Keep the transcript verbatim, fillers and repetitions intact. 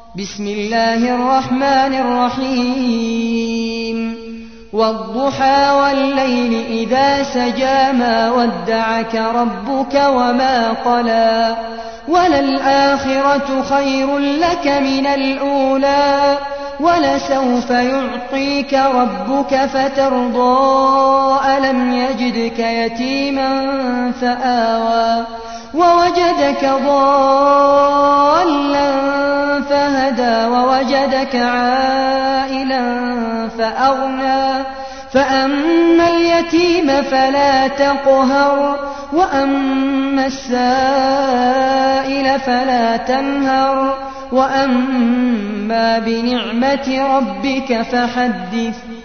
بسم الله الرحمن الرحيم والضحى والليل إذا سجى ما ودعك ربك وما قلى وللآخرة خير لك من الأولى ولسوف يعطيك ربك فترضى ألم يجدك يتيما فآوى ووجدك ضالا فهدى ووجدك عائلا فأغنى فأما اليتيم فلا تقهر وأما السائل فلا تنهر وأما بنعمة ربك فحدث